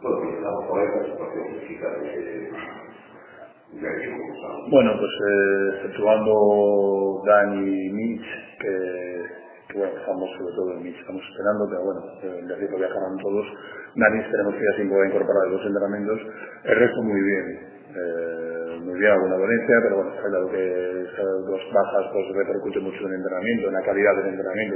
Bueno, empezamos por esta situación física de equipo. Bueno, pues exceptuando Dan y Mitch, que bueno, estamos sobre todo en Mitch, estamos esperando, pero bueno, les digo que viajarán todos. Dani esperemos que ya se pueda incorporar a los entrenamientos. El resto muy bien. Muy bien, alguna dolencia, pero bueno, está claro que esas dos bajas pues repercute mucho en el entrenamiento, en la calidad del entrenamiento.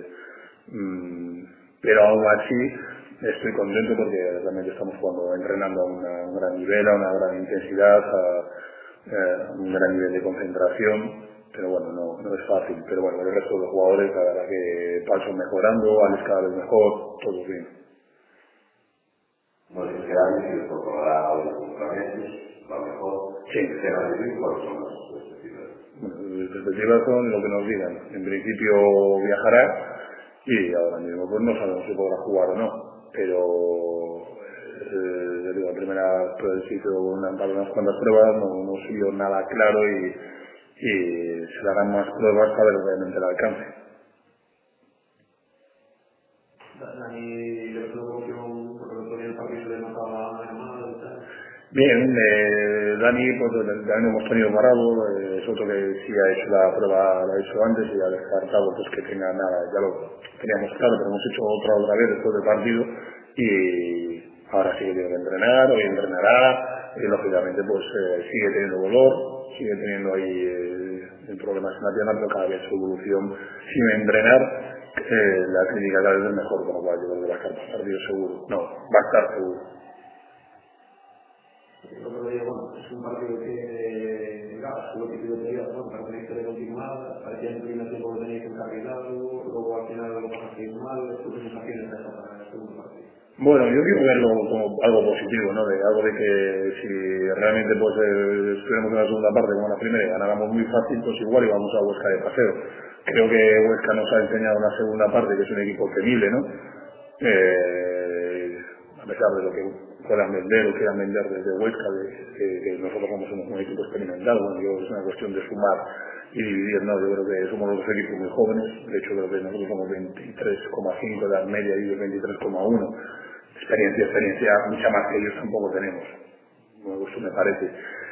Pero aún así estoy contento porque realmente estamos jugando, entrenando a un gran nivel, a una gran intensidad, a un gran nivel de concentración, pero bueno, no es fácil. Pero bueno, el resto de los jugadores, la verdad que pasan mejorando, Alex cada vez mejor, todo bien. Bueno, este año se incorporará a los entrenamientos, a lo mejor, sí. ¿Cuáles son las perspectivas? Bueno, las perspectivas son lo que nos digan. En principio viajará y ahora mismo pues no sabemos si podrá jugar o no, pero la primera prueba hizo unas cuantas pruebas, no siguió nada claro y se le harán más pruebas para ver realmente el alcance. Dani, le pregunto porque el partido le notaba mal y tal. Bien, Dani, pues también hemos tenido parado, es otro que sí ha hecho la prueba, lo ha hecho antes y ha descartado pues que tenga nada, ya lo teníamos claro, pero hemos hecho otra vez después del partido y ahora sí que tiene que entrenar, hoy entrenará y lógicamente pues sigue teniendo dolor, sigue teniendo ahí problemas en la pierna, pero cada vez su evolución sin entrenar, la clínica cada vez es mejor, con lo cual yo creo que va a estar partido seguro, no, va a estar seguro. Lo que digo, bueno, es un partido que, claro, lo que pido te digas, ¿no? Para tenéis que continuar, parecía en el primer tiempo que tenéis que encarrilarlo, luego al final lo pasasteis mal, tus sensaciones de eso para el segundo partido. Bueno, yo quiero verlo como algo positivo, ¿no? De algo de que si realmente pues estuviéramos en la segunda parte como en la primera y ganáramos muy fácil, pues igual íbamos a Huesca de paseo. Creo que Huesca nos ha enseñado en la segunda parte que es un equipo temible, ¿no? A pesar de lo que puedan vender o quieran vender desde Huesca, que nosotros somos un equipo experimentado, bueno, yo es una cuestión de sumar y dividir, ¿no? Yo creo que somos los dos equipos muy jóvenes, de hecho creo que nosotros somos 23,5, la media y ellos 23,1. Experiencia mucha más que ellos tampoco tenemos, bueno, eso me parece,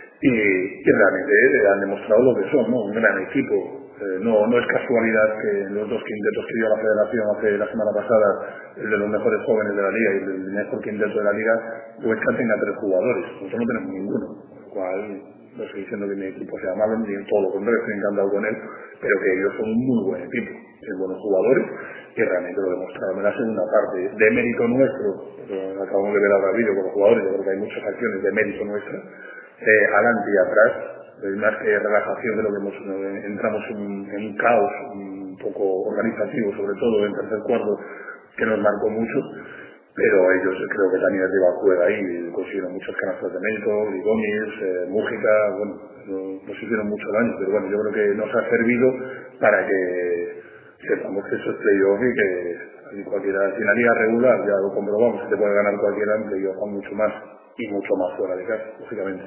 y realmente han demostrado lo que son, ¿no? Un gran equipo. No es casualidad que en los dos quintetos que dio la federación hace la semana pasada, el de los mejores jóvenes de la liga y el mejor quinteto de la liga, Huesca tenga 3 jugadores, nosotros no tenemos ninguno, con lo cual no estoy diciendo que mi equipo sea malo, ni en todo lo contrario, estoy encantado con él, pero que ellos son un muy buen equipo, tienen buenos jugadores y realmente lo demostraron en la segunda parte. De mérito nuestro, acabamos de ver ahora el vídeo con los jugadores, yo creo que hay muchas acciones de mérito nuestra, adelante y atrás, más que relajación de lo que entramos en un caos un poco organizativo, sobre todo en tercer cuarto, que nos marcó mucho, pero ellos creo que también arriba juega ahí, consiguieron muchas canastas de mérito, Grigonis, Mújica, bueno, nos hicieron mucho daño, pero bueno, yo creo que nos ha servido para que sepamos que eso es playoff y que cualquiera, si en la liga regular ya lo comprobamos, que te puede ganar cualquiera en playoff a mucho más y mucho más fuera de casa, lógicamente.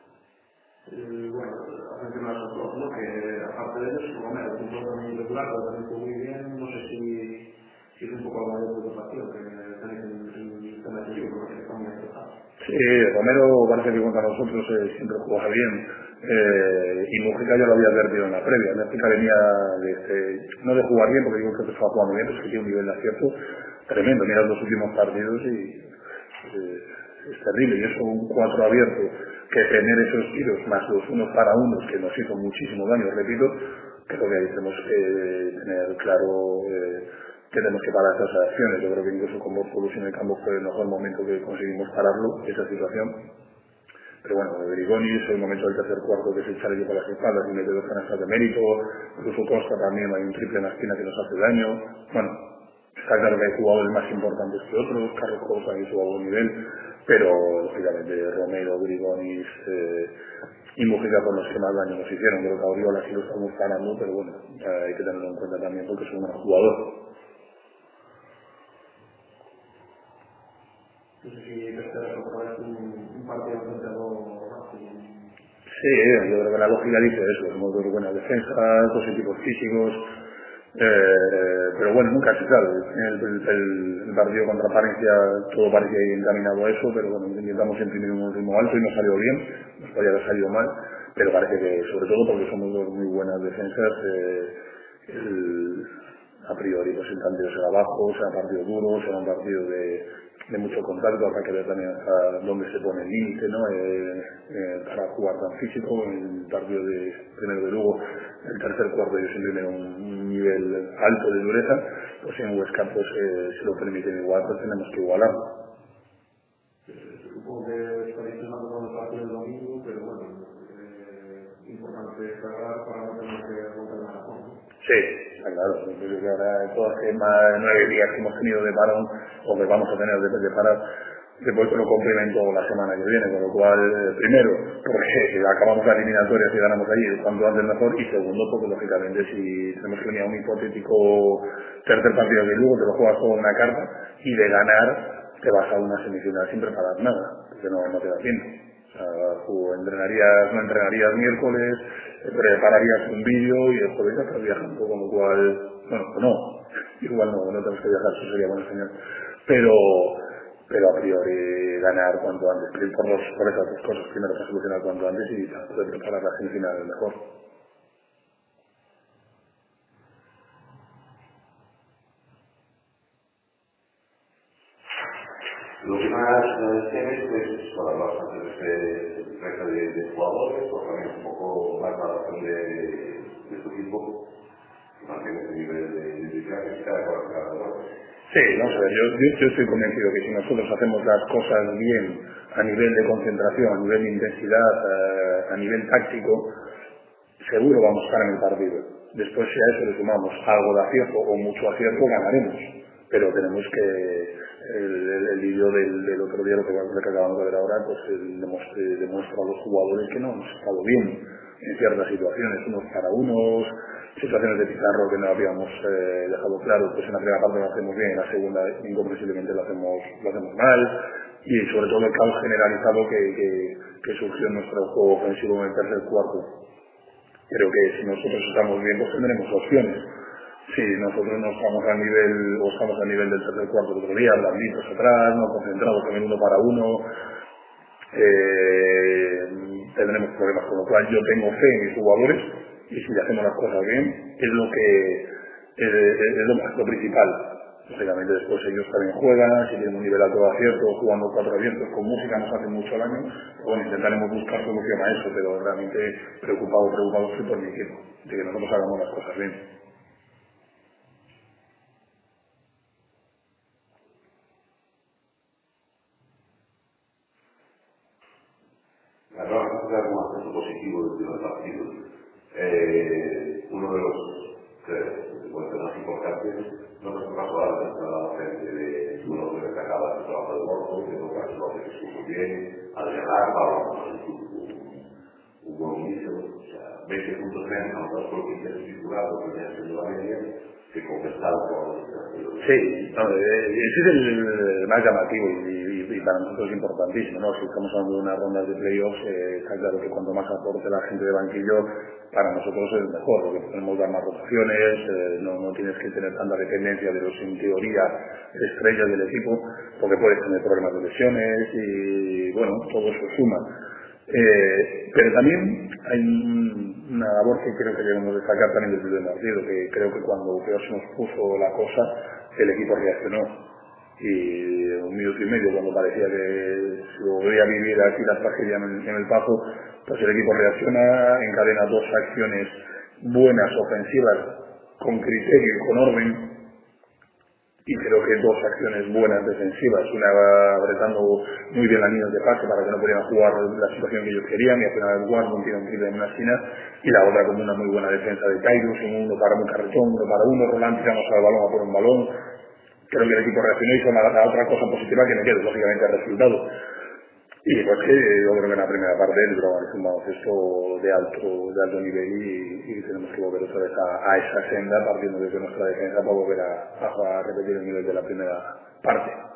Bueno, has mencionado esos dos, ¿no? Que aparte de ellos, Romero, un jugador también regular, pero también fue muy bien, no sé si es un poco la mayor preocupación que tenéis en el tema de equipo, porque está muy afectado. Sí, Romero parece que contra nosotros siempre juega bien, y Mújica ya lo había advertido en la previa. Mújica venía no de jugar bien, porque digo que estaba jugando bien, pero es que tiene un nivel de acierto tremendo. Mira los últimos partidos y es terrible, y eso un 4 abierto, que tener esos tiros más los unos para unos que nos hizo muchísimo daño, repito, creo que ahí tenemos que tener claro que tenemos que parar esas acciones. Yo creo que incluso con Bortolus en el campo fue el mejor momento que conseguimos pararlo, esa situación. Pero bueno, de Grigonis, el momento del tercer cuarto que se echa el por las espaldas y mete 2 canastas de mérito, incluso Costa también hay un triple en la esquina que nos hace daño. Bueno, está claro que hay jugadores más importantes que otros, Carlos Costa ha hecho a buen nivel, pero lógicamente Romero, Grigonis y Mújica con los que más daño nos hicieron. Creo que a Oriola sí lo estamos ganando, pero bueno, hay que tenerlo en cuenta también porque es un gran jugador. No sé si tercero es un partido frente a dos. Sí, yo creo que la lógica dice eso, somos dos buenas defensas, dos equipos físicos, Pero bueno, nunca se sabe. El partido contra Palencia todo parecía ir encaminado a eso, pero bueno, intentamos imprimir un ritmo alto y nos salió bien, nos podría haber salido mal, pero parece que, sobre todo porque somos dos muy buenas defensas, a priori pues el cambio será bajo, será un partido duro, será un partido de mucho contacto, habrá que ver también hasta dónde se pone el límite, ¿no? Para jugar tan físico. El partido primero de Lugo, el tercer cuarto yo siempre veo un nivel alto de dureza, pues en Huesca pues si lo permiten igual pues tenemos que igualarlo. Supongo que estaréis pensando con el partido del domingo, pero bueno, importante cerrar para no tener que aguantar el maratón, ¿no? Sí, está claro. Yo creo que ahora todas las 9 días que hemos tenido de parón, o que vamos a tener de parar, después te lo complemento la semana que viene, con lo cual, primero, porque acabamos la eliminatoria si ganamos allí, cuanto antes mejor, y segundo, porque lógicamente si tenemos que venir a un hipotético tercer partido de Lugo, te lo juegas con una carta, y de ganar te vas a una semifinal sin preparar nada, porque no te da tiempo. O sea, no entrenarías miércoles, prepararías un vídeo y el jueves ya estás viajando, con lo cual, bueno, pues no, igual no tenemos que viajar, eso sería buena señal. Pero a priori ganar cuanto antes, por esas dos cosas, primero para solucionar cuanto antes y para poder preparar la semifinal mejor. Lo que más temes es para hablar antes de este resto de jugadores, o también un poco más la razón de tu equipo, que mantiene ese nivel de eficacia cada uno. Sí, vamos a ver, yo estoy convencido que si nosotros hacemos las cosas bien a nivel de concentración, a nivel de intensidad, a nivel táctico, seguro vamos a estar en el partido. Después si a eso le sumamos algo de acierto o mucho acierto, ganaremos. Pero tenemos que, el vídeo del otro día, lo que acabamos de ver ahora, pues demuestra a los jugadores que no hemos estado bien en ciertas situaciones, unos para unos, situaciones de pizarro que no habíamos dejado claro, pues en la primera parte lo hacemos bien, en la segunda incomprensiblemente lo hacemos mal, y sobre todo el caos generalizado que surgió en nuestro juego ofensivo en el tercer cuarto. Creo que si nosotros estamos bien, pues tendremos opciones. Si nosotros no estamos a nivel, o estamos a nivel del tercer cuarto del otro día, blanditos atrás, no concentrados también uno para uno, tendremos problemas. Con lo cual yo tengo fe en mis jugadores, y si hacemos las cosas bien, es lo principal. Lógicamente después ellos también juegan, si tienen un nivel alto de acierto, jugando 4 abiertos, con música nos hace mucho daño. Bueno, intentaremos buscar solución a eso, pero realmente preocupado estoy por mi equipo, de que nosotros hagamos las cosas bien. Ahora vamos a dar un aspecto positivo del primer partido. Uno de los más importantes no nos pasó a la frente de uno que destacaba el trabajo de Borgo, que toca el trabajo que estuvo muy bien, al llegar, un buen inicio, o sea, 20 puntos menos anotados por el quinto titular, lo que venía siendo la media, que compensado por el tercero. Sí, ese es el más llamativo y para nosotros es importantísimo, ¿no? Si estamos hablando de unas rondas de playoffs, está claro que cuanto más aporte la gente de banquillo, para nosotros es mejor, porque podemos dar más rotaciones, no tienes que tener tanta dependencia de los, en teoría, estrellas del equipo, porque puedes tener problemas de lesiones y, bueno, todo eso suma. Pero también hay una labor que creo que debemos destacar también del primer partido, que creo que cuando peor se nos puso la cosa, el equipo reaccionó. Y un minuto y medio, cuando parecía que se volvía a vivir aquí la tragedia en el Pazo, pues el equipo reacciona, encadena 2 acciones buenas, ofensivas, con criterio y con orden, y creo que 2 acciones buenas defensivas, una apretando muy bien las líneas de pase para que no pudieran jugar la situación que ellos querían, y al final el Guardón tiene un triple en una esquina, y la otra como una muy buena defensa de Kairos, uno para un carretón, uno para uno, Roland tiramos al balón a por un balón. Creo que el equipo reaccionó y hizo la otra cosa positiva que me quedo, lógicamente, el resultado. Y pues que yo creo que en la primera parte el Brogan es un baloncesto de alto nivel y tenemos que volver otra vez a esa senda partiendo desde nuestra defensa para volver a repetir el nivel de la primera parte.